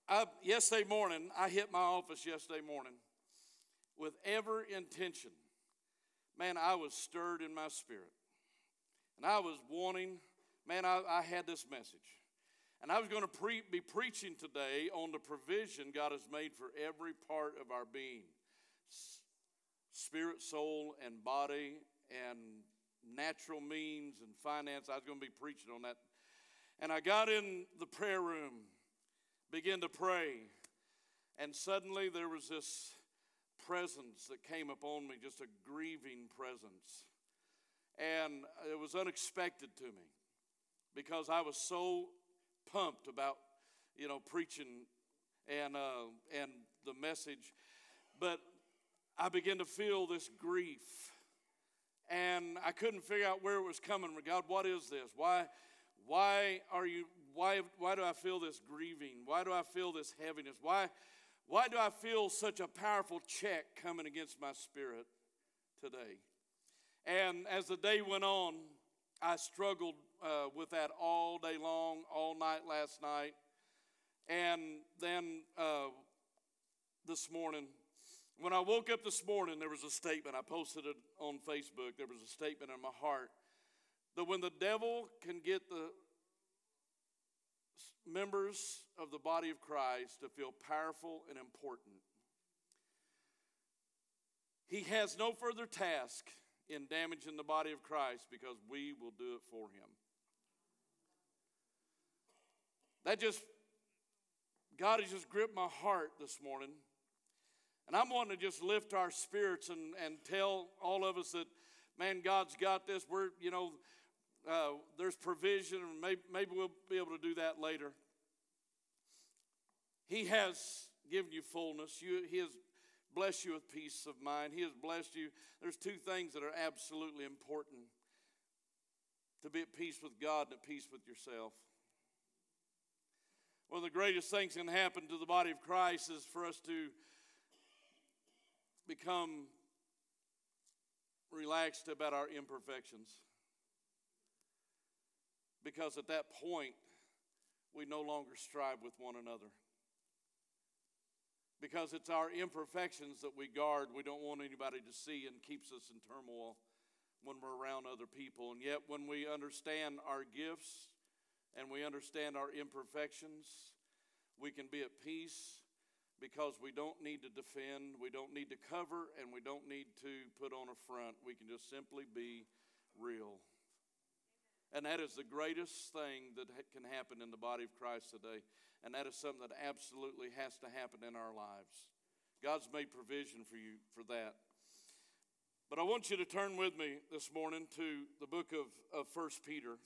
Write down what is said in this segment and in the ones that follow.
Yesterday morning, I hit my office yesterday morning with every intention. Man, I was stirred in my spirit. And I was wanting, I had this message. And I was going to be preaching today on the provision God has made for every part of our being. Spirit, soul, and body, and natural means and finance. I was going to be preaching on that. And I got in the prayer room, began to pray, and suddenly there was this presence that came upon me, just a grieving presence. And it was unexpected to me because I was so pumped about, preaching and the message. But I began to feel this grief, and I couldn't figure out where it was coming from. God, what is this? Why do I feel this grieving? Why do I feel this heaviness? Why do I feel such a powerful check coming against my spirit today? And as the day went on, I struggled with that all day long, all night last night. And then this morning, when I woke up this morning, there was a statement. I posted it on Facebook. There was a statement in my heart that when the devil can get the members of the body of Christ to feel powerful and important, he has no further task in damaging the body of Christ because we will do it for him. God has just gripped my heart this morning. And I'm wanting to just lift our spirits and tell all of us that, man, God's got this. There's provision, and maybe we'll be able to do that later. He has given you fullness. He has blessed you with peace of mind. He has blessed you. There's two things that are absolutely important: to be at peace with God and at peace with yourself. One of the greatest things that can happen to the body of Christ is for us to become relaxed about our imperfections. Because at that point, we no longer strive with one another. Because it's our imperfections that we guard. We don't want anybody to see, and keeps us in turmoil when we're around other people. And yet when we understand our gifts and we understand our imperfections, we can be at peace because we don't need to defend, we don't need to cover, and we don't need to put on a front. We can just simply be real. And that is the greatest thing that can happen in the body of Christ today. And that is something that absolutely has to happen in our lives. God's made provision for you for that. But I want you to turn with me this morning to the book of 1 Peter.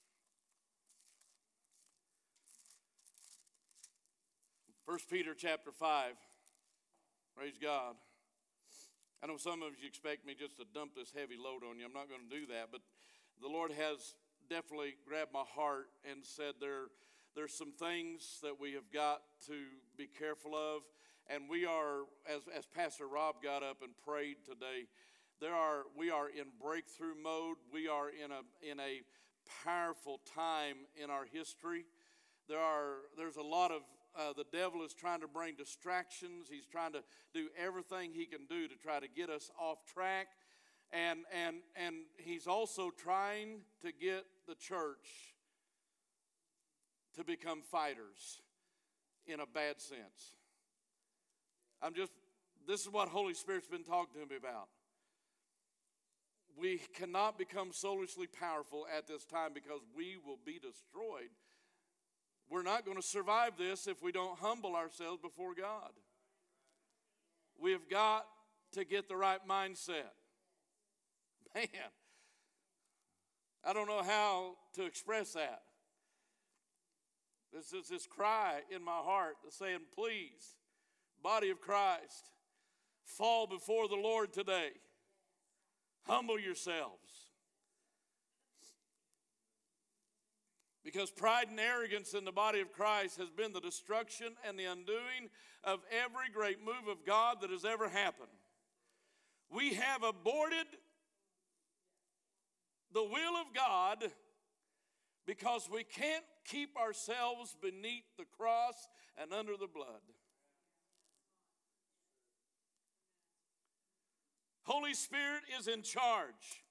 First Peter chapter 5. Praise God. I know some of you expect me just to dump this heavy load on you. I'm not going to do that. But the Lord has definitely grabbed my heart and said there's some things that we have got to be careful of. And we are, as Pastor Rob got up and prayed today, we are in breakthrough mode. We are in a powerful time in our history. There's a lot of the devil is trying to bring distractions. He's trying to do everything he can do to try to get us off track. And he's also trying to get the church to become fighters in a bad sense. This is what Holy Spirit's been talking to me about. We cannot become soulishly powerful at this time because we will be destroyed. We're not going to survive this if we don't humble ourselves before God. We have got to get the right mindset. Man, I don't know how to express that. This is this cry in my heart that's saying, please, body of Christ, fall before the Lord today. Humble yourselves. Because pride and arrogance in the body of Christ has been the destruction and the undoing of every great move of God that has ever happened. We have aborted the will of God because we can't keep ourselves beneath the cross and under the blood. Holy Spirit is in charge.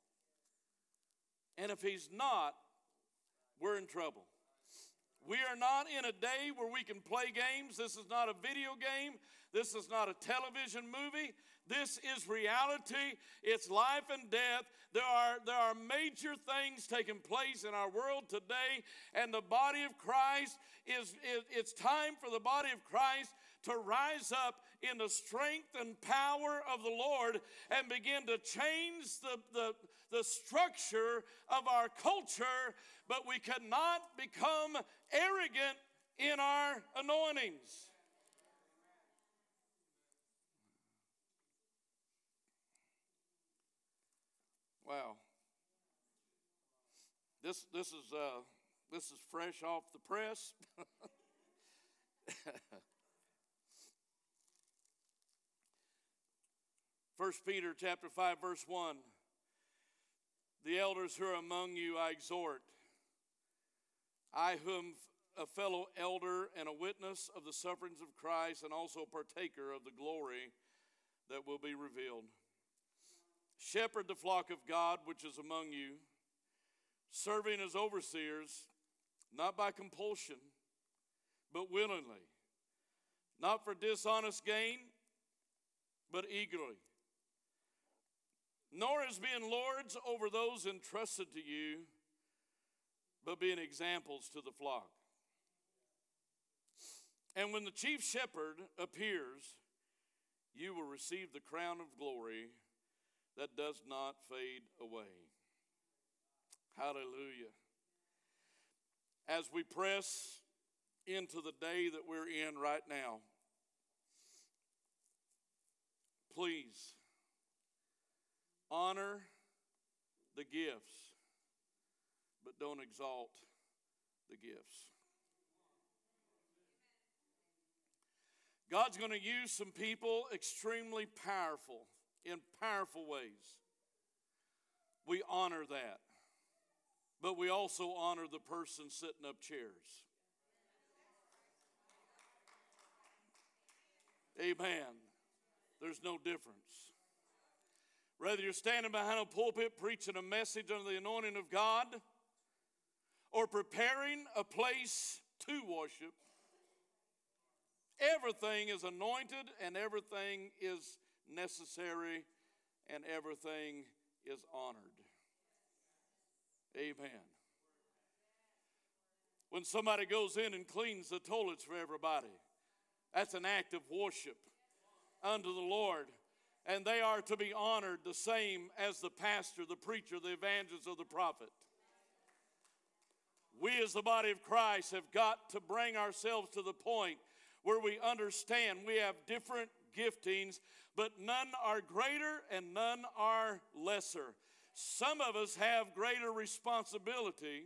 And if He's not, we're in trouble. We are not in a day where we can play games. This is not a video game. This is not a television movie. This is reality. It's life and death. There are major things taking place in our world today, and the body of Christ it's time for the body of Christ to rise up in the strength and power of the Lord and begin to change the structure of our culture, but we cannot become arrogant in our anointings. Wow. This is fresh off the press. 1 Peter chapter 5, verse 1. The elders who are among you I exhort, I who am a fellow elder and a witness of the sufferings of Christ and also a partaker of the glory that will be revealed. Shepherd the flock of God which is among you, serving as overseers, not by compulsion, but willingly, not for dishonest gain, but eagerly, nor as being lords over those entrusted to you, but being examples to the flock. And when the chief shepherd appears, you will receive the crown of glory that does not fade away. Hallelujah. As we press into the day that we're in right now, please honor the gifts, but don't exalt the gifts. God's going to use some people extremely powerful, in powerful ways. We honor that. But we also honor the person sitting up chairs. Amen. There's no difference. Whether you're standing behind a pulpit preaching a message under the anointing of God, or preparing a place to worship, everything is anointed and everything is necessary and everything is honored. Amen. When somebody goes in and cleans the toilets for everybody, that's an act of worship unto the Lord. And they are to be honored the same as the pastor, the preacher, the evangelist, or the prophet. We as the body of Christ have got to bring ourselves to the point where we understand we have different giftings, but none are greater and none are lesser. Some of us have greater responsibility,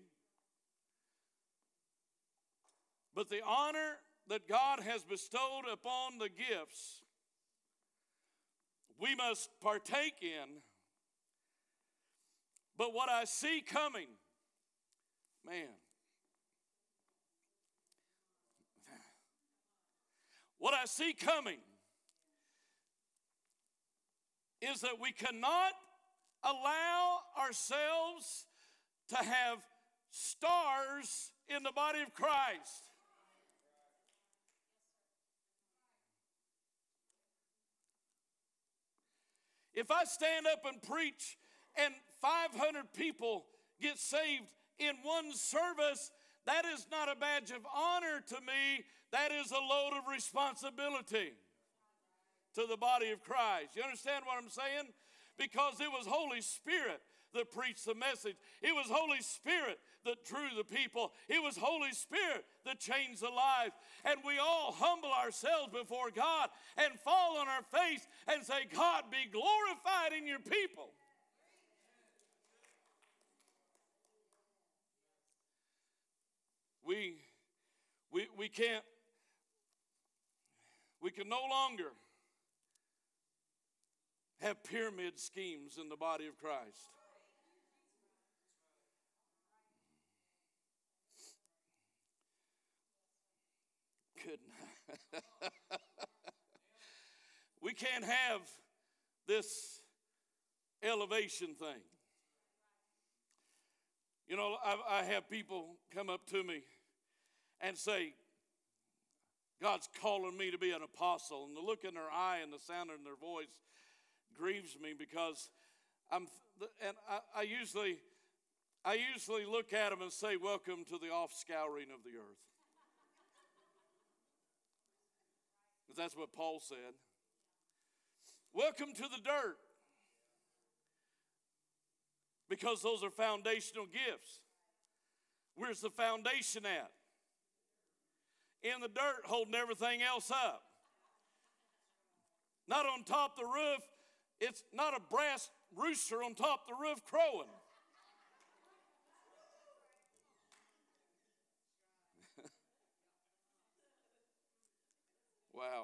but the honor that God has bestowed upon the gifts, we must partake in. But what I see coming, man, what I see coming is that we cannot allow ourselves to have stars in the body of Christ. If I stand up and preach and 500 people get saved in one service, that is not a badge of honor to me. That is a load of responsibility to the body of Christ. You understand what I'm saying? Because it was Holy Spirit that preached the message. It was Holy Spirit that drew the people. It was Holy Spirit that changed the lives. And we all humble ourselves before God and fall on our face and say, God, be glorified in your people. We can no longer have pyramid schemes in the body of Christ. good night. We can't have this elevation thing. You know, I have people come up to me and say, God's calling me to be an apostle. And the look in their eye and the sound in their voice grieves me because I usually look at them and say, welcome to the offscouring of the earth. Because that's what Paul said. Welcome to the dirt. Because those are foundational gifts. Where's the foundation at? In the dirt, holding everything else up. Not on top of the roof. It's not a brass rooster on top of the roof crowing. Wow.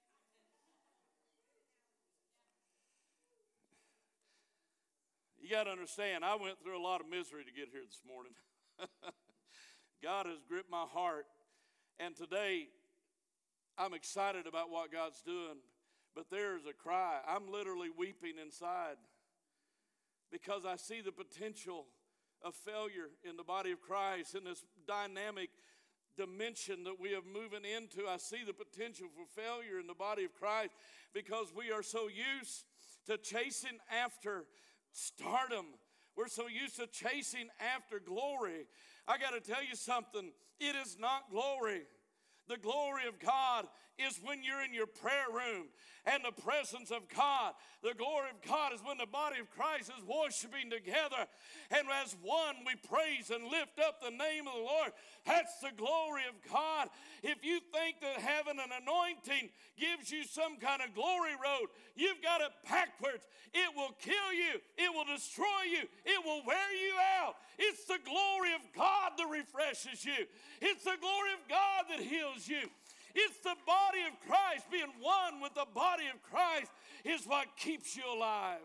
You got to understand, I went through a lot of misery to get here this morning. God has gripped my heart. And today, I'm excited about what God's doing. But there's a cry. I'm literally weeping inside because I see the potential of failure in the body of Christ in this dynamic dimension that we are moving into. I see the potential for failure in the body of Christ because we are so used to chasing after stardom. We're so used to chasing after glory. I got to tell you something. It is not glory. The glory of God is when you're in your prayer room and the presence of God. The glory of God is when the body of Christ is worshiping together. And as one, we praise and lift up the name of the Lord. That's the glory of God. If you think that having an anointing gives you some kind of glory road, you've got it backwards. It will kill you. It will destroy you. It will wear you out. It's the glory of God that refreshes you. It's the glory of God that heals you. It's the body of Christ. Being one with the body of Christ is what keeps you alive.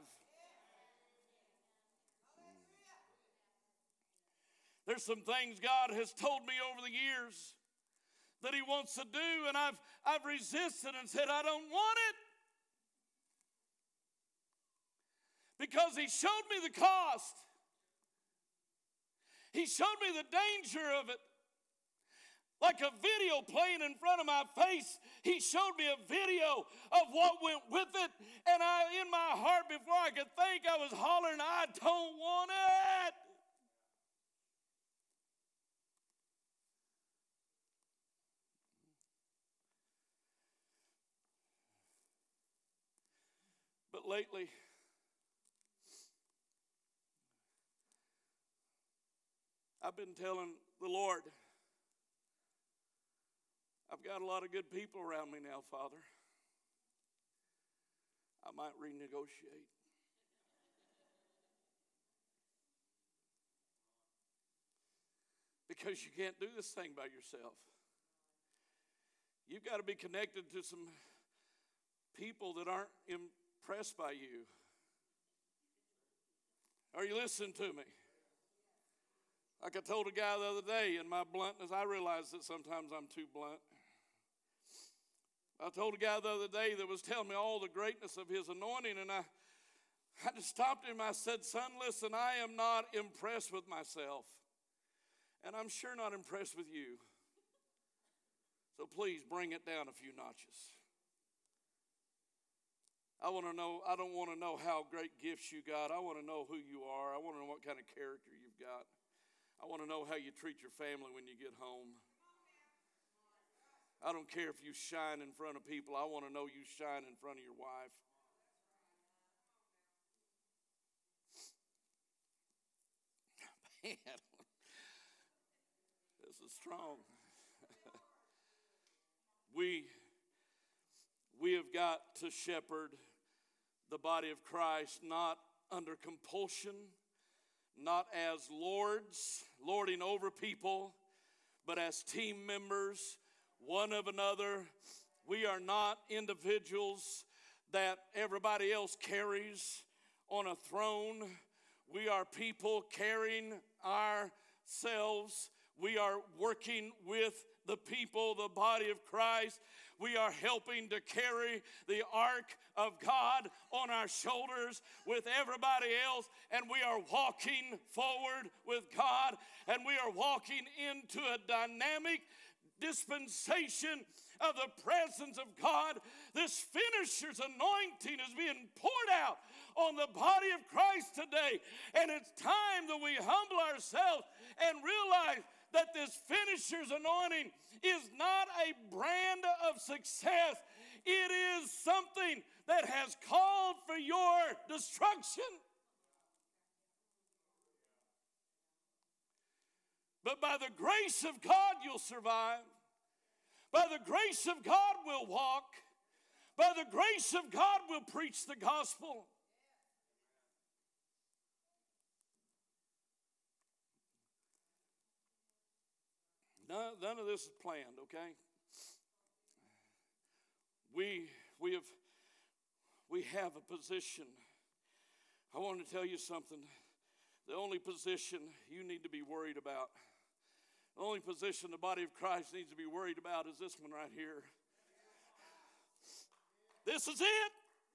There's some things God has told me over the years that He wants to do, and I've resisted and said, I don't want it. Because He showed me the cost. He showed me the danger of it. Like a video playing in front of my face, He showed me a video of what went with it. And in my heart, before I could think, I was hollering, I don't want it. But lately, I've been telling the Lord, I've got a lot of good people around me now, Father. I might renegotiate. Because you can't do this thing by yourself. You've got to be connected to some people that aren't impressed by you. Are you listening to me? Like I told a guy the other day in my bluntness, I realize that sometimes I'm too blunt. I told a guy the other day that was telling me all the greatness of his anointing, and I just stopped him. I said, son, listen, I am not impressed with myself, and I'm sure not impressed with you. So please bring it down a few notches. I want to know, I don't want to know how great gifts you got. I want to know who you are. I want to know what kind of character you've got. I want to know how you treat your family when you get home. I don't care if you shine in front of people. I want to know you shine in front of your wife. Man, this is strong. We have got to shepherd the body of Christ not under compulsion, not as lords, lording over people, but as team members, one of another. We are not individuals that everybody else carries on a throne. We are people carrying ourselves. We are working with the people, the body of Christ. We are helping to carry the ark of God on our shoulders with everybody else, and we are walking forward with God, and we are walking into a dynamic dispensation of the presence of God. This finisher's anointing is being poured out on the body of Christ today, and it's time that we humble ourselves and realize that this finisher's anointing is not a brand of success. It is something that has called for your destruction. But by the grace of God, you'll survive. By the grace of God, we'll walk. By the grace of God, we'll preach the gospel. None of this is planned, okay? We have a position. I want to tell you something. The only position you need to be worried about, the only position the body of Christ needs to be worried about is this one right here. This is it.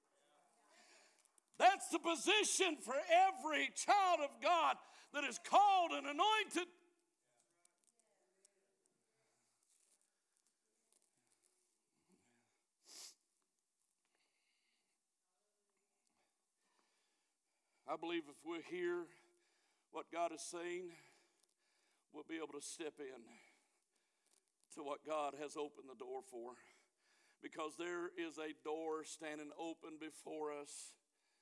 That's the position for every child of God that is called and anointed. I believe if we hear what God is saying, we'll be able to step in to what God has opened the door for. Because there is a door standing open before us.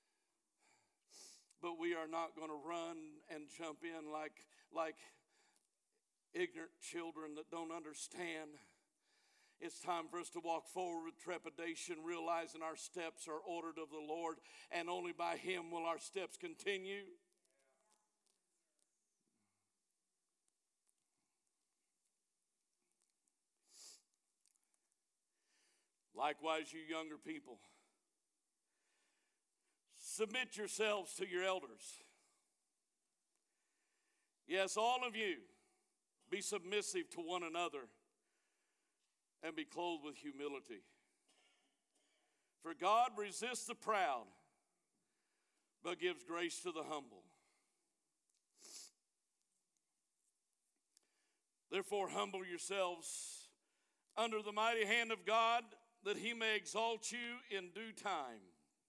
But we are not going to run and jump in like ignorant children that don't understand. It's time for us to walk forward with trepidation, realizing our steps are ordered of the Lord, and only by Him will our steps continue. Likewise, you younger people, submit yourselves to your elders. Yes, all of you, be submissive to one another and be clothed with humility. For God resists the proud, but gives grace to the humble. Therefore, humble yourselves under the mighty hand of God, that He may exalt you in due time.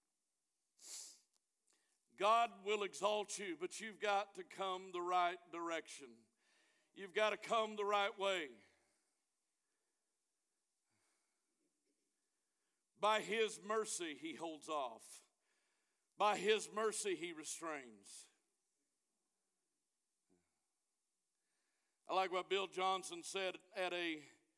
God will exalt you, but you've got to come the right direction. You've got to come the right way. By His mercy, He holds off. By His mercy, He restrains. I like what Bill Johnson said at a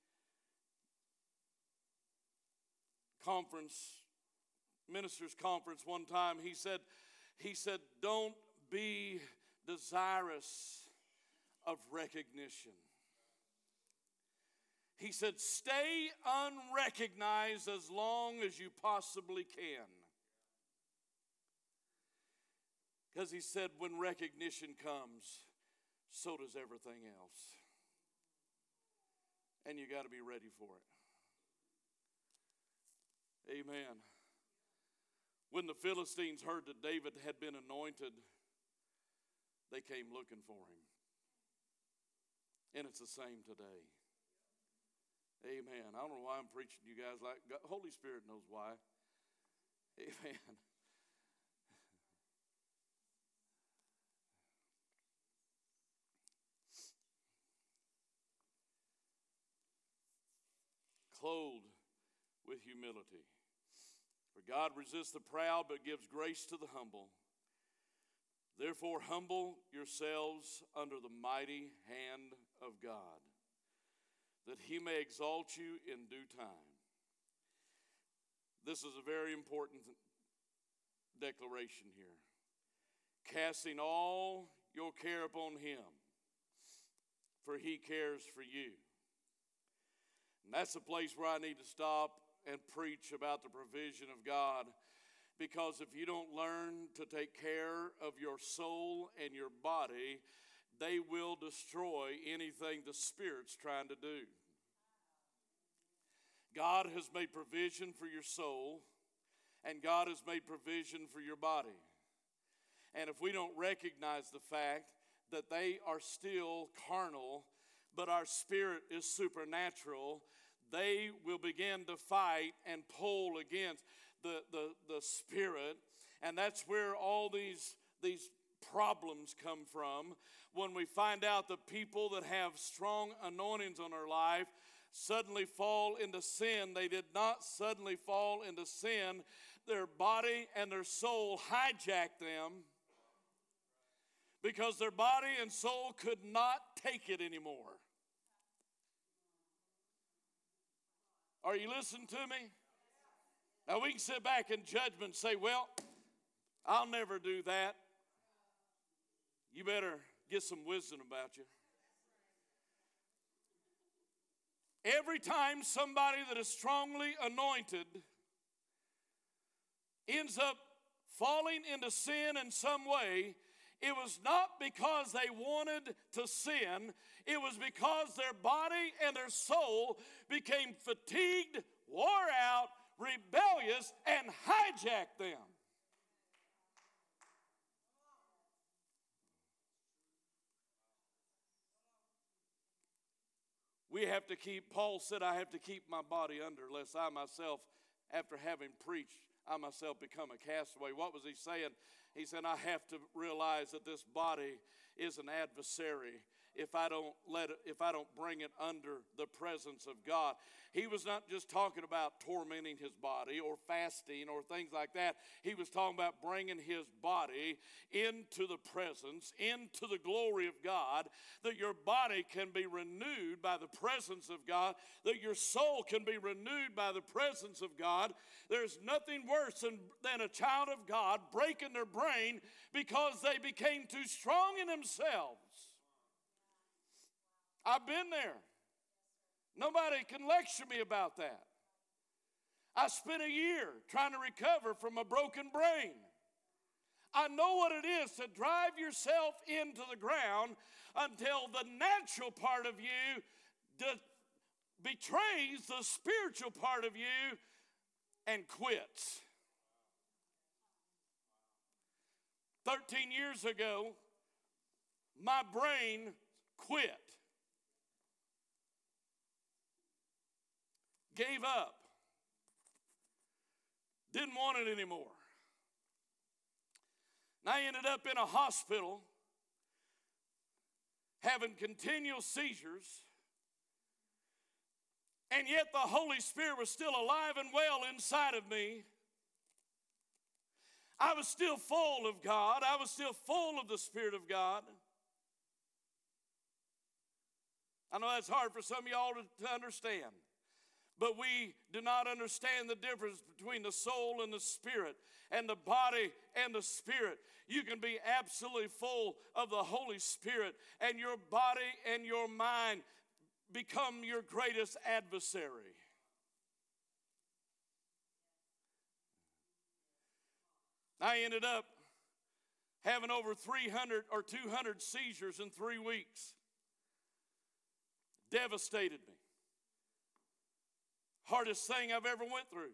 minister's conference one time. He said, don't be desirous of recognition. He said, stay unrecognized as long as you possibly can. Because he said, when recognition comes, so does everything else. And you got to be ready for it. Amen. When the Philistines heard that David had been anointed, they came looking for him. And it's the same today. Amen. I don't know why I'm preaching to you guys like God. Holy Spirit knows why. Amen. Clothed with humility. For God resists the proud, but gives grace to the humble. Therefore, humble yourselves under the mighty hand of God, that He may exalt you in due time. This is a very important declaration here. Casting all your care upon Him, for He cares for you. And that's the place where I need to stop and preach about the provision of God. Because if you don't learn to take care of your soul and your body, they will destroy anything the Spirit's trying to do. God has made provision for your soul, and God has made provision for your body. And if we don't recognize the fact that they are still carnal, but our spirit is supernatural, they will begin to fight and pull against the spirit. And that's where all these problems come from. When we find out the people that have strong anointings on their life suddenly fall into sin. They did not suddenly fall into sin. Their body and their soul hijacked them because their body and soul could not take it anymore. Are you listening to me? Now we can sit back in judgment and say, well, I'll never do that. You better get some wisdom about you. Every time somebody that is strongly anointed ends up falling into sin in some way, it was not because they wanted to sin. It was because their body and their soul became fatigued, wore out, rebellious, and hijacked them. We have to keep, Paul said, I have to keep my body under, lest I myself, after having preached, I myself become a castaway. What was he saying? He said, I have to realize that this body is an adversary if I don't bring it under the presence of God. He was not just talking about tormenting his body or fasting or things like that. He was talking about bringing his body into the presence, into the glory of God, that your body can be renewed by the presence of God, that your soul can be renewed by the presence of God. There's nothing worse than a child of God breaking their brain because they became too strong in themselves. I've been there. Nobody can lecture me about that. I spent a year trying to recover from a broken brain. I know what it is to drive yourself into the ground until the natural part of you betrays the spiritual part of you and quits. 13 years ago, my brain quit. Gave up. Didn't want it anymore. And I ended up in a hospital having continual seizures, and yet the Holy Spirit was still alive and well inside of me. I was still full of God. I was still full of the Spirit of God. I know that's hard for some of y'all to understand. But we do not understand the difference between the soul and the spirit, and the body and the spirit. You can be absolutely full of the Holy Spirit, and your body and your mind become your greatest adversary. I ended up having over 300 or 200 seizures in 3 weeks. Devastated me. Hardest thing I've ever went through.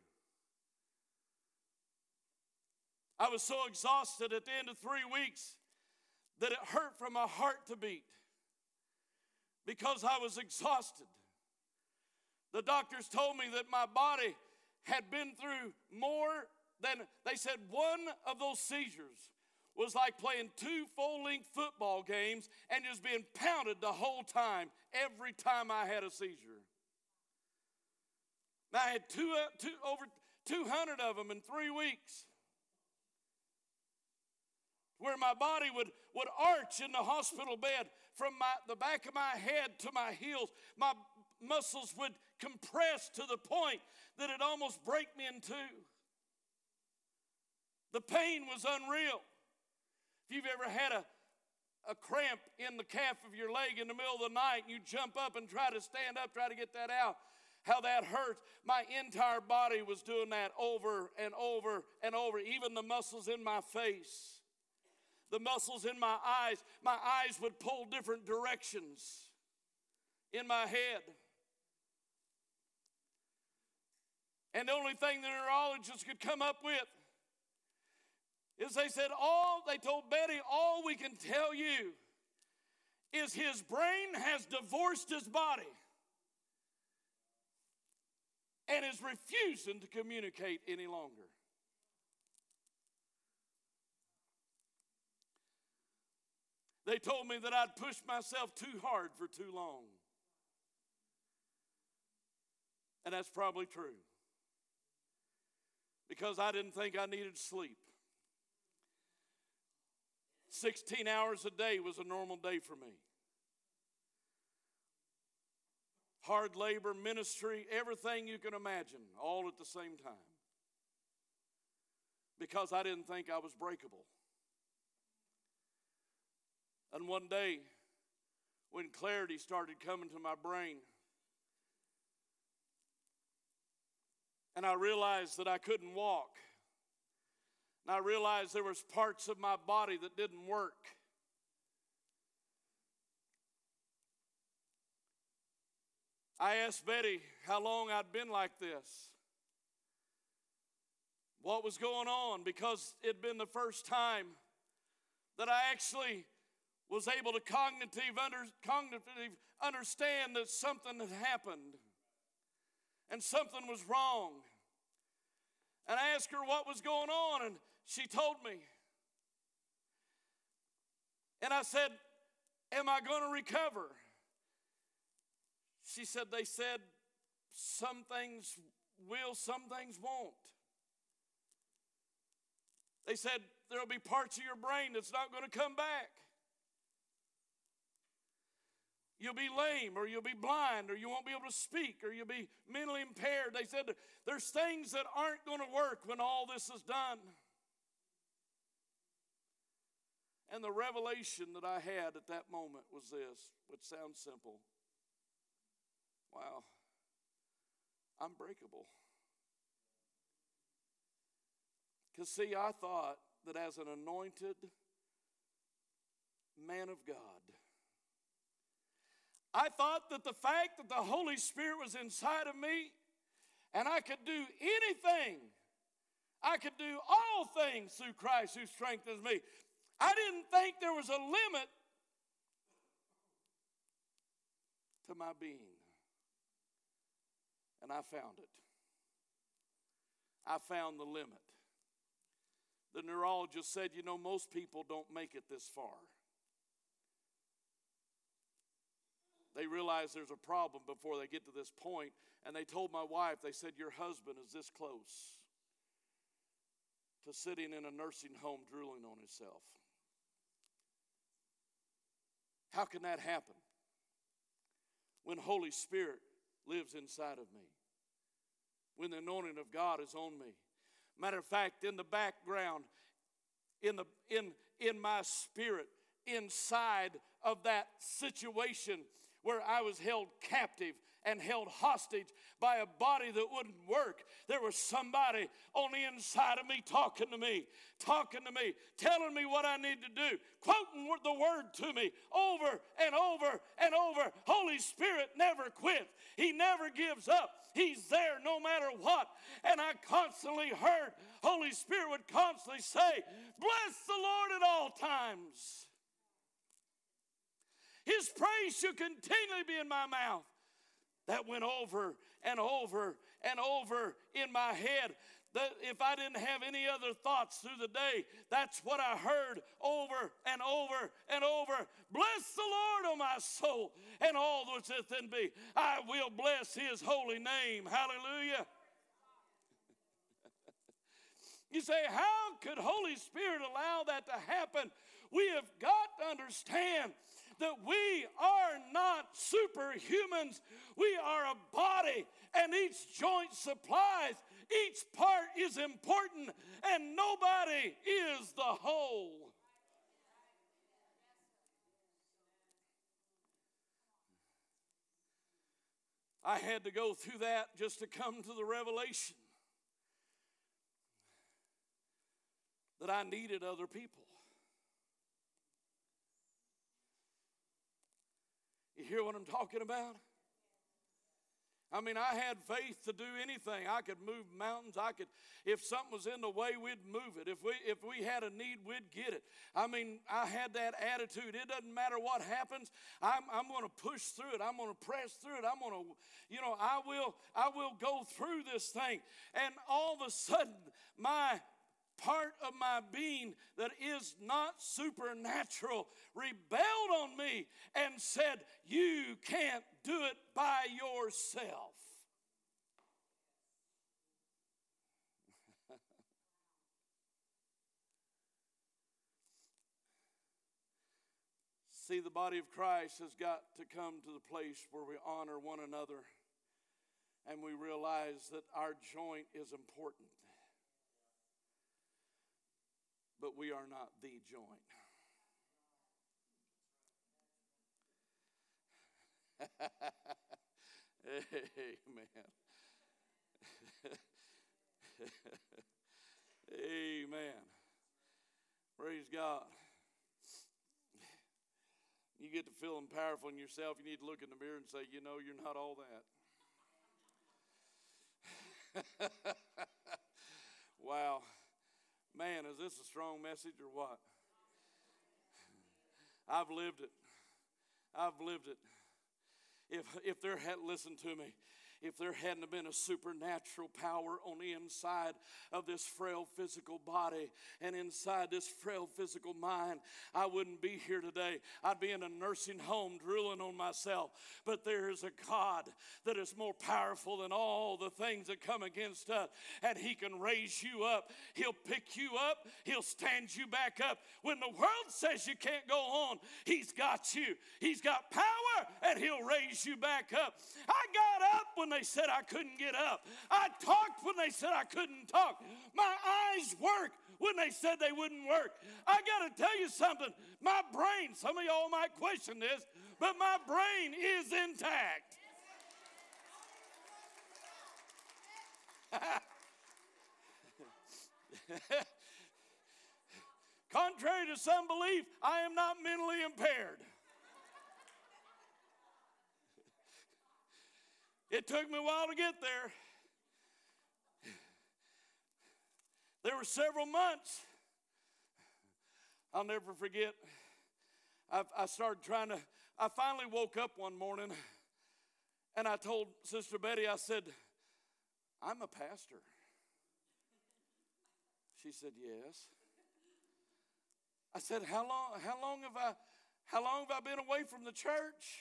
I was so exhausted at the end of 3 weeks that it hurt for my heart to beat because I was exhausted. The doctors told me that my body had been through more than, they said one of those seizures was like playing 2 full-length football games and just being pounded the whole time, every time I had a seizure. I had over 200 of them in 3 weeks, where my body would arch in the hospital bed from the back of my head to my heels. My muscles would compress to the point that it almost break me in two. The pain was unreal. If you've ever had a cramp in the calf of your leg in the middle of the night, and you jump up and try to stand up, try to get that out, how that hurts. My entire body was doing that over and over and over. Even the muscles in my face, the muscles in my eyes would pull different directions in my head. And the only thing the neurologists could come up with is they told Betty, all we can tell you is his brain has divorced his body and is refusing to communicate any longer. They told me that I'd pushed myself too hard for too long. And that's probably true. Because I didn't think I needed sleep. 16 hours a day was a normal day for me. Hard labor, ministry, everything you can imagine, all at the same time. Because I didn't think I was breakable. And one day, when clarity started coming to my brain, and I realized that I couldn't walk, and I realized there was parts of my body that didn't work, I asked Betty how long I'd been like this, what was going on, because it'd been the first time that I actually was able to cognitively understand that something had happened and something was wrong. And I asked her what was going on, and she told me. And I said, am I going to recover? She said, they said some things will, some things won't. They said there will be parts of your brain that's not going to come back. You'll be lame, or you'll be blind, or you won't be able to speak, or you'll be mentally impaired. They said there's things that aren't going to work when all this is done. And the revelation that I had at that moment was this, which sounds simple. Wow, I'm breakable. Because see, I thought that as an anointed man of God, I thought that the fact that the Holy Spirit was inside of me and I could do anything, I could do all things through Christ who strengthens me. I didn't think there was a limit to my being. And I found it. I found the limit. The neurologist said, most people don't make it this far. They realize there's a problem before they get to this point. And they told my wife, they said, your husband is this close to sitting in a nursing home drooling on himself. How can that happen? When Holy Spirit lives inside of me. When the anointing of God is on me. Matter of fact, in the background, in my spirit, inside of that situation where I was held captive and held hostage by a body that wouldn't work, there was somebody on the inside of me talking to me, telling me what I need to do, quoting the word to me over and over and over. Holy Spirit never quits. He never gives up. He's there no matter what. And I constantly heard Holy Spirit would constantly say, bless the Lord at all times. His praise should continually be in my mouth. That went over and over and over in my head. That if I didn't have any other thoughts through the day, that's what I heard over and over and over. Bless the Lord, O my soul, and all that's within me. I will bless his holy name. Hallelujah. You say, how could Holy Spirit allow that to happen? We have got to understand that we are not superhumans. We are a body, and each joint supplies. Each part is important, and nobody is the whole. I had to go through that just to come to the revelation that I needed other people. You hear what I'm talking about? I mean, I had faith to do anything. I could move mountains. If something was in the way, we'd move it. If we had a need, we'd get it. I mean, I had that attitude. It doesn't matter what happens. I'm going to push through it. I'm going to press through it. I'm going to, I will go through this thing. And all of a sudden, my part of my being that is not supernatural rebelled on me and said, you can't do it by yourself. See, the body of Christ has got to come to the place where we honor one another and we realize that our joint is important. But we are not the joint. Amen. Amen. Praise God. You get to feeling powerful in yourself, you need to look in the mirror and say, you're not all that. Wow. Man, is this a strong message or what? I've lived it. I've lived it. If there had listened to me, if there hadn't been a supernatural power on the inside of this frail physical body and inside this frail physical mind, I wouldn't be here today. I'd be in a nursing home drooling on myself. But there is a God that is more powerful than all the things that come against us. And He can raise you up. He'll pick you up. He'll stand you back up. When the world says you can't go on, He's got you. He's got power, and He'll raise you back up. I got up when they said I couldn't get up. I talked when they said I couldn't talk. My eyes work when they said they wouldn't work. I got to tell you something. My brain, some of y'all might question this, but my brain is intact. Contrary to some belief, I am not mentally impaired. It took me a while to get there. There were several months. I'll never forget. I finally woke up one morning and I told Sister Betty, I said, I'm a pastor. She said, yes. I said, how long have I been away from the church?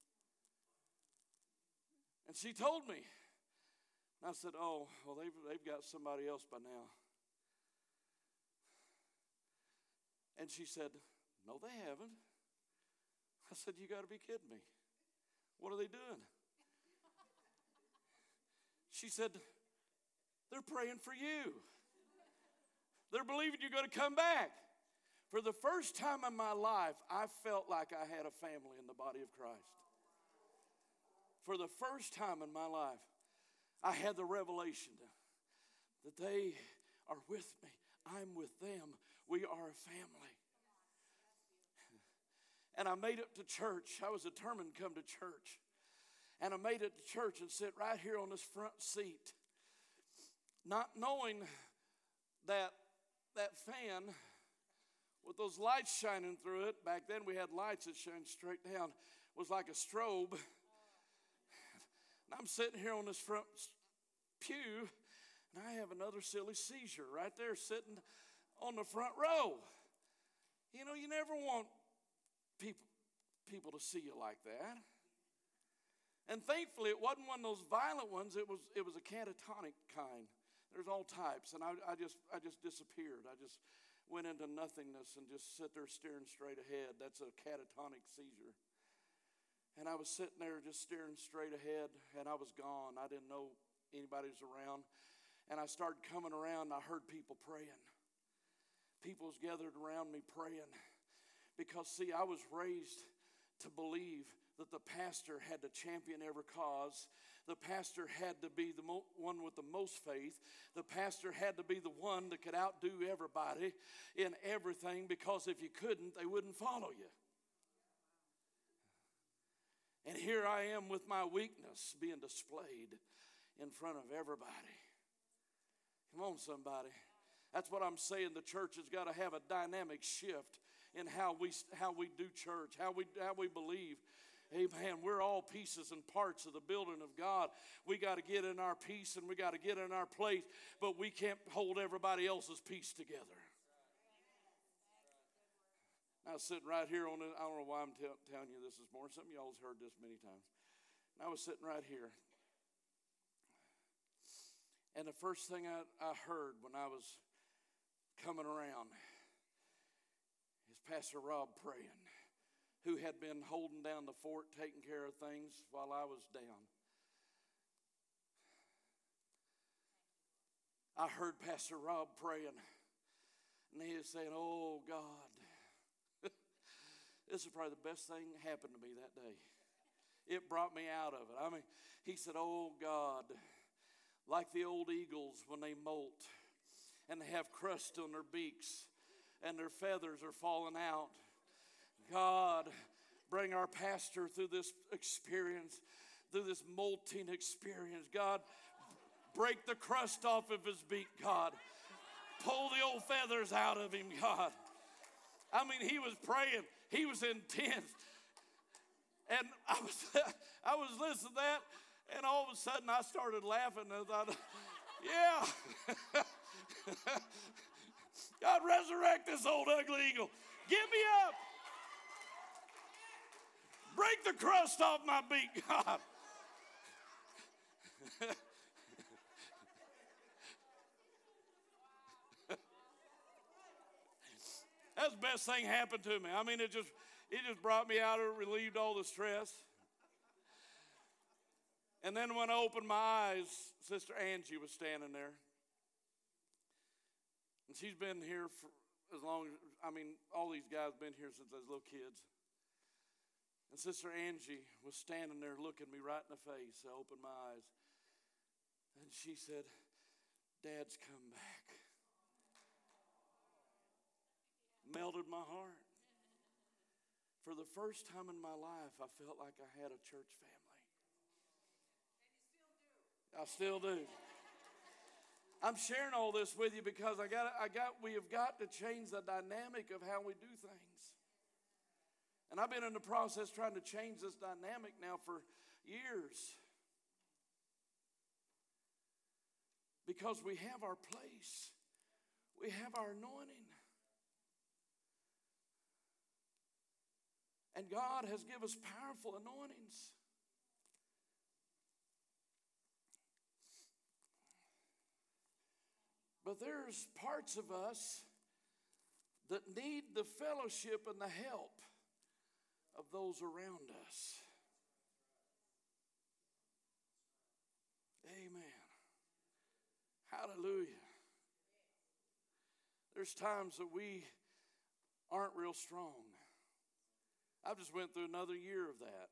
And she told me. And I said, oh, well, they've got somebody else by now. And she said, no, they haven't. I said, you got to be kidding me. What are they doing? She said, they're praying for you. They're believing you're going to come back. For the first time in my life, I felt like I had a family in the body of Christ. For the first time in my life, I had the revelation that they are with me. I'm with them. We are a family. And I made it to church. I was determined to come to church. And I made it to church and sit right here on this front seat, not knowing that fan with those lights shining through it, back then we had lights that shined straight down, was like a strobe. And I'm sitting here on this front pew, and I have another silly seizure right there sitting on the front row. You know, you never want people to see you like that. And thankfully, it wasn't one of those violent ones. It was a catatonic kind. There's all types, and I just disappeared. I just went into nothingness and just sit there staring straight ahead. That's a catatonic seizure. And I was sitting there just staring straight ahead, and I was gone. I didn't know anybody was around. And I started coming around, and I heard people praying. People was gathered around me praying. Because, see, I was raised to believe that the pastor had to champion every cause. The pastor had to be the one with the most faith. The pastor had to be the one that could outdo everybody in everything, because if you couldn't, they wouldn't follow you. And here I am with my weakness being displayed in front of everybody. Come on, somebody. That's what I'm saying. The church has got to have a dynamic shift in how we do church, how we believe. Amen. We're all pieces and parts of the building of God. We got to get in our piece and we got to get in our place, but we can't hold everybody else's piece together. I was sitting right here on it. I don't know why I'm telling you this morning. Some of y'all have heard this many times. And I was sitting right here. And the first thing I heard when I was coming around is Pastor Rob praying, who had been holding down the fort, taking care of things while I was down. I heard Pastor Rob praying, and he was saying, oh, God, this is probably the best thing that happened to me that day. It brought me out of it. I mean, he said, oh, God, like the old eagles when they molt and they have crust on their beaks and their feathers are falling out. God, bring our pastor through this experience, through this molting experience. God, break the crust off of his beak, God. Pull the old feathers out of him, God. I mean, he was praying. He was intense. And I was listening to that, and all of a sudden I started laughing. And I thought, yeah. God, resurrect this old ugly eagle. Get me up. Break the crust off my beak, God. That's the best thing happened to me. I mean, it just brought me out. It relieved all the stress. And then when I opened my eyes, Sister Angie was standing there. And she's been here for as long as, all these guys have been here since I was little kids. And Sister Angie was standing there looking me right in the face. I opened my eyes. And she said, Dad's come back. Melted my heart. For the first time in my life, I felt like I had a church family. And you still do. I still do. I'm sharing all this with you because we have got to change the dynamic of how we do things. And I've been in the process trying to change this dynamic now for years. Because we have our place. We have our anointing. And God has given us powerful anointings. But there's parts of us that need the fellowship and the help of those around us. Amen. Hallelujah. There's times that we aren't real strong. I just went through another year of that.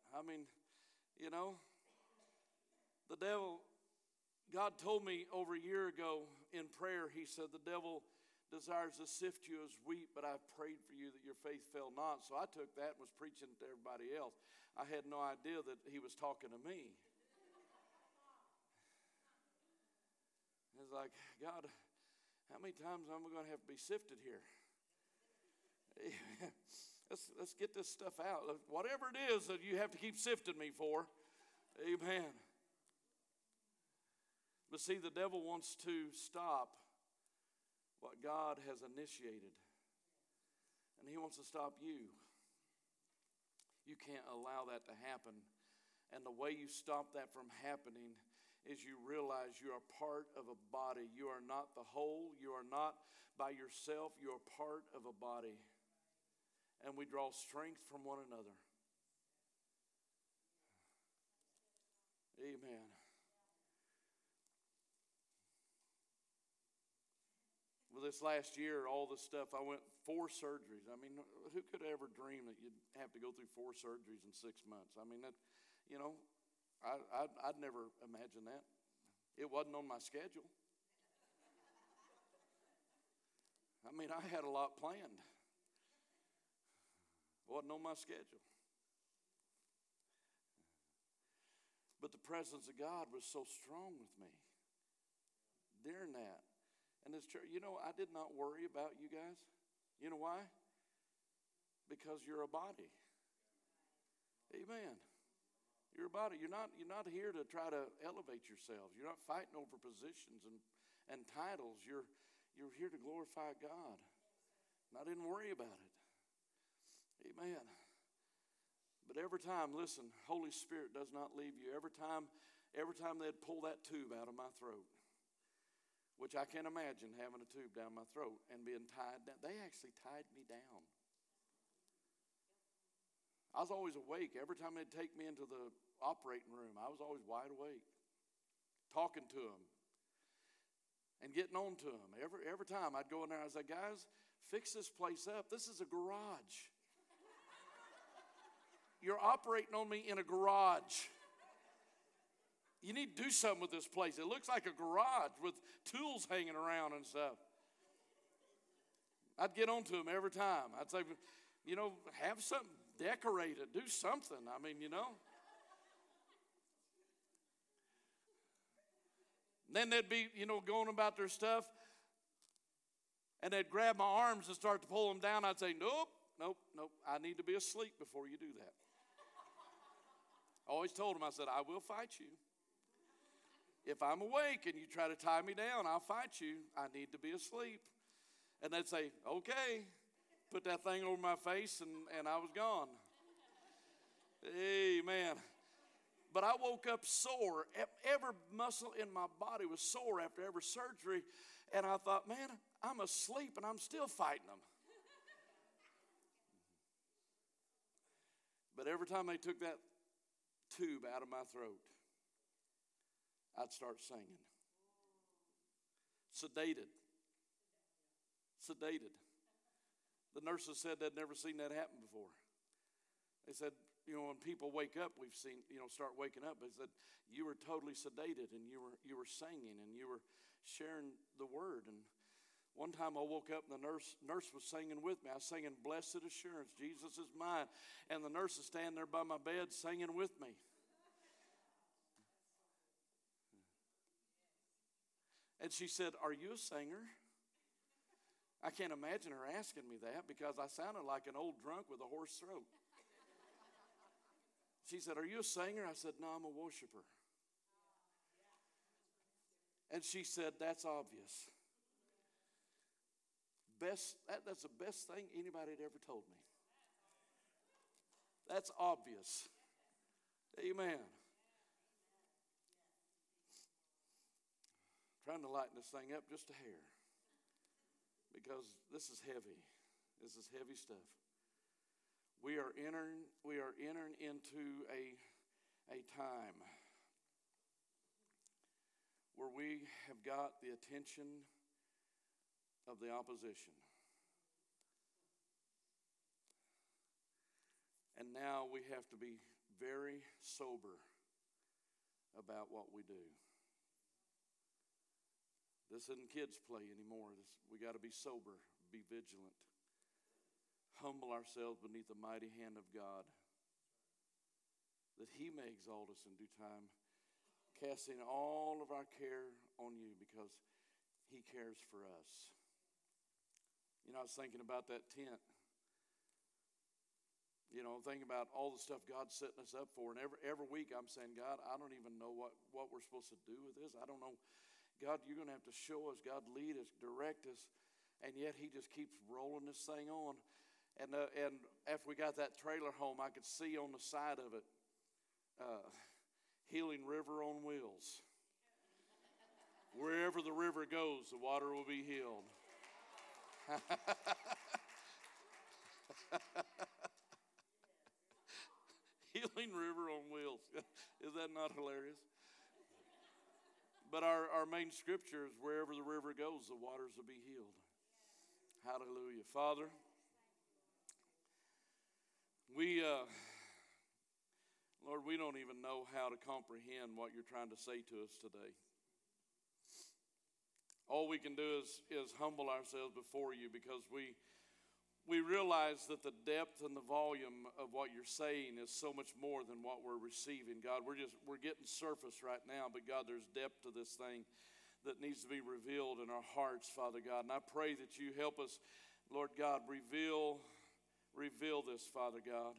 The devil, God told me over a year ago in prayer, he said, the devil desires to sift you as wheat, but I've prayed for you that your faith fail not. So I took that and was preaching to everybody else. I had no idea that he was talking to me. It's like, God, how many times am I going to have to be sifted here? Let's get this stuff out. Whatever it is that you have to keep sifting me for. Amen. But see, the devil wants to stop what God has initiated. And he wants to stop you. You can't allow that to happen. And the way you stop that from happening is you realize you are part of a body. You are not the whole. You are not by yourself. You are part of a body. And we draw strength from one another. Amen. Well, this last year, all this stuff, I went 4 surgeries. Who could ever dream that you'd have to go through 4 surgeries in 6 months? I'd never imagined that. It wasn't on my schedule. I had a lot planned. Wasn't on my schedule. But the presence of God was so strong with me during that. And this church, I did not worry about you guys. You know why? Because you're a body. Amen. You're a body. You're not here to try to elevate yourselves. You're not fighting over positions and titles. You're here to glorify God. And I didn't worry about it. Amen. But every time, listen, Holy Spirit does not leave you. Every time they'd pull that tube out of my throat, which I can't imagine having a tube down my throat and being tied down. They actually tied me down. I was always awake. Every time they'd take me into the operating room, I was always wide awake, talking to them and getting on to them. Every time I'd go in there, I was like, guys, fix this place up. This is a garage. You're operating on me in a garage. You need to do something with this place. It looks like a garage with tools hanging around and stuff. I'd get on to them every time. I'd say, have something decorated. Do something. I mean, Then they'd be, going about their stuff. And they'd grab my arms and start to pull them down. I'd say, nope. I need to be asleep before you do that. I always told them, I said, I will fight you. If I'm awake and you try to tie me down, I'll fight you. I need to be asleep. And they'd say, okay. Put that thing over my face and I was gone. Amen. But I woke up sore. Every muscle in my body was sore after every surgery. And I thought, man, I'm asleep and I'm still fighting them. But every time they took that tube out of my throat, I'd start singing. Sedated. The nurses said they'd never seen that happen before. They said, when people wake up, we've seen, start waking up. They said, you were totally sedated and you were singing and you were sharing the word. And one time I woke up and the nurse was singing with me. I was singing Blessed Assurance, Jesus is mine. And the nurse is standing there by my bed singing with me. And she said, are you a singer? I can't imagine her asking me that because I sounded like an old drunk with a hoarse throat. She said, are you a singer? I said, no, I'm a worshiper. And she said, that's obvious. That's the best thing anybody had ever told me. That's obvious. Amen. Trying to lighten this thing up just a hair because this is heavy. This is heavy stuff. We are entering into a time where we have got the attention of the opposition. And now we have to be very sober about what we do. This isn't kids' play anymore. We got to be sober, be vigilant, humble ourselves beneath the mighty hand of God, that He may exalt us in due time, casting all of our care on you because He cares for us. I was thinking about that tent. Thinking about all the stuff God's setting us up for. And every week I'm saying, God, I don't even know what we're supposed to do with this. I don't know. God, you're going to have to show us. God, lead us, direct us. And yet He just keeps rolling this thing on. And after we got that trailer home, I could see on the side of it, Healing River on Wheels. Wherever the river goes, the water will be healed. Healing River on Wheels. Is that not hilarious? But our main scripture is wherever the river goes, the waters will be healed. Hallelujah. Father, Lord, we don't even know how to comprehend what you're trying to say to us today. All we can do is humble ourselves before you because we we realize that the depth and the volume of what you're saying is so much more than what we're receiving. God, we're getting surface right now, but God, there's depth to this thing that needs to be revealed in our hearts, Father God. And I pray that you help us, Lord God, reveal this, Father God.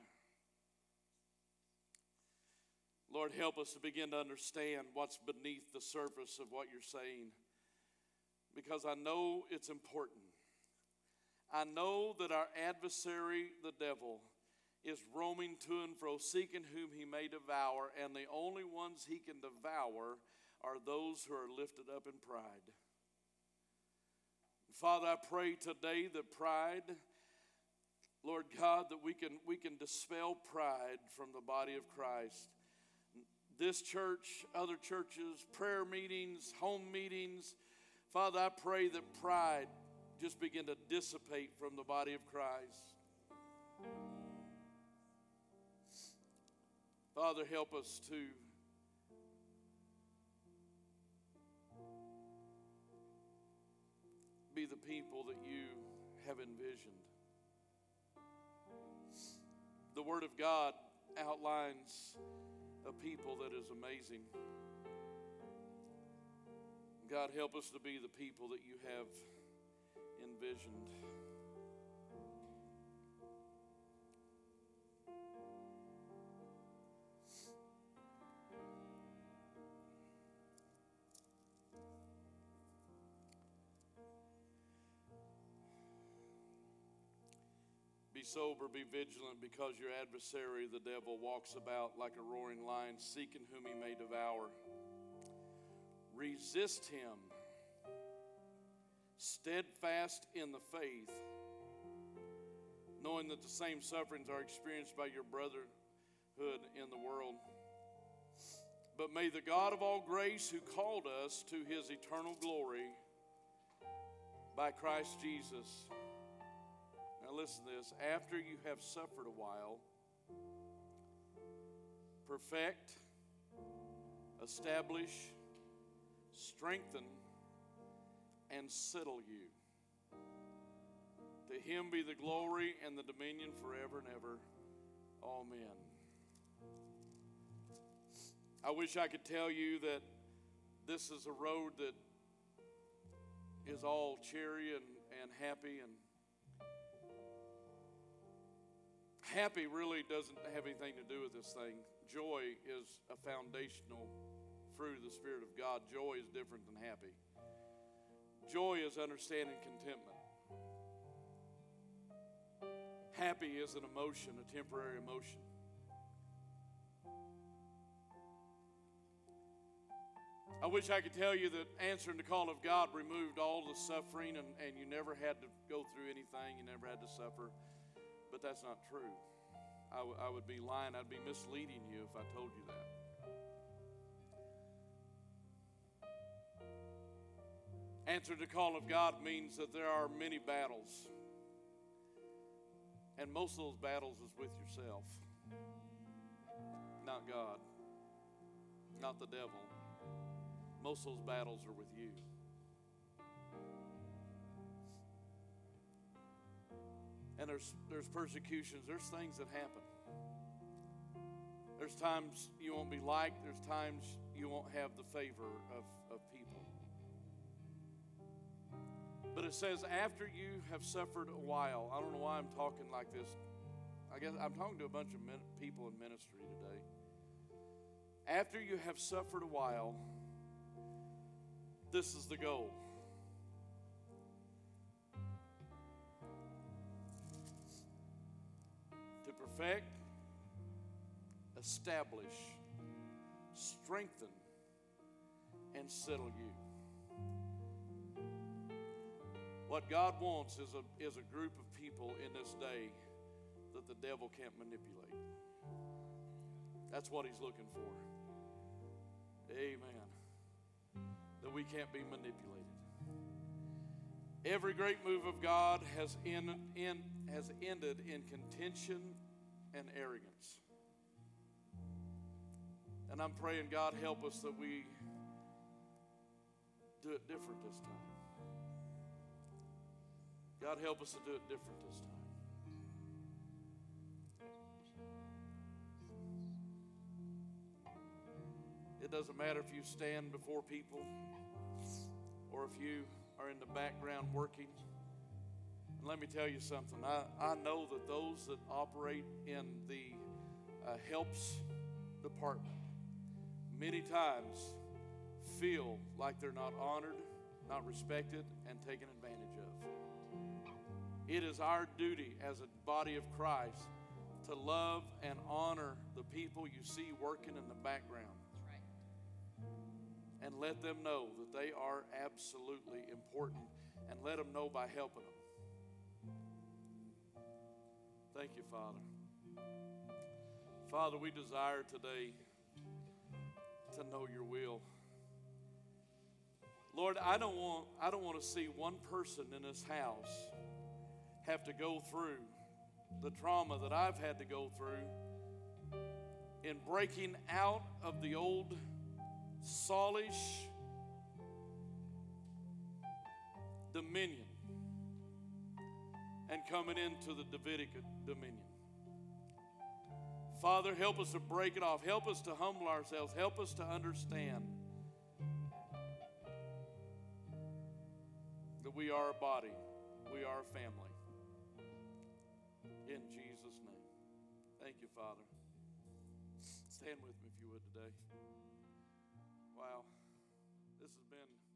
Lord, help us to begin to understand what's beneath the surface of what you're saying, because I know it's important. I know that our adversary, the devil, is roaming to and fro, seeking whom he may devour, and the only ones he can devour are those who are lifted up in pride. Father, I pray today that pride, Lord God, that we can dispel pride from the body of Christ. This church, other churches, prayer meetings, home meetings, Father, I pray that pride just begin to dissipate from the body of Christ. Father, help us to be the people that you have envisioned. The Word of God outlines a people that is amazing. God, help us to be the people that you have envisioned. Be sober, be vigilant, because your adversary, the devil, walks about like a roaring lion, seeking whom he may devour. Resist him, steadfast in the faith, knowing that the same sufferings are experienced by your brotherhood in the world. But may the God of all grace, who called us to his eternal glory by Christ Jesus. Now listen to this. After you have suffered a while, perfect, establish, strengthen, and settle you. To him be the glory and the dominion forever and ever. Amen. I wish I could tell you that this is a road that is all cheery and happy. And happy really doesn't have anything to do with this thing. Joy is a foundational fruit of the Spirit of God. Joy is different than happy. Joy is understanding contentment. Happy is an emotion, a temporary emotion. I wish I could tell you that answering the call of God removed all the suffering and you never had to go through anything, you never had to suffer. But that's not true. I would be lying, I'd be misleading you if I told you that. Answering the call of God means that there are many battles. And most of those battles is with yourself. Not God. Not the devil. Most of those battles are with you. And there's persecutions. There's things that happen. There's times you won't be liked. There's times you won't have the favor of people. But it says after you have suffered a while. I don't know why I'm talking like this. I guess I'm talking to a bunch of people in ministry today. After you have suffered a while, this is the goal. To perfect, establish, strengthen, and settle you. What God wants is a group of people in this day that the devil can't manipulate. That's what he's looking for. Amen. That we can't be manipulated. Every great move of God has ended in contention and arrogance. And I'm praying, God, help us that we do it different this time. God, help us to do it different this time. It doesn't matter if you stand before people or if you are in the background working. And let me tell you something. I know that those that operate in the helps department many times feel like they're not honored, not respected, and taken advantage of. It is our duty as a body of Christ to love and honor the people you see working in the background. That's right. And let them know that they are absolutely important, and let them know by helping them. Thank you, Father. Father, we desire today to know your will. Lord, I don't want to see one person in this house have to go through the trauma that I've had to go through in breaking out of the old Saulish dominion and coming into the Davidic dominion. Father, help us to break it off. Help us to humble ourselves. Help us to understand that we are a body. We are a family. In Jesus' name. Thank you, Father. Stand with me if you would today. Wow. This has been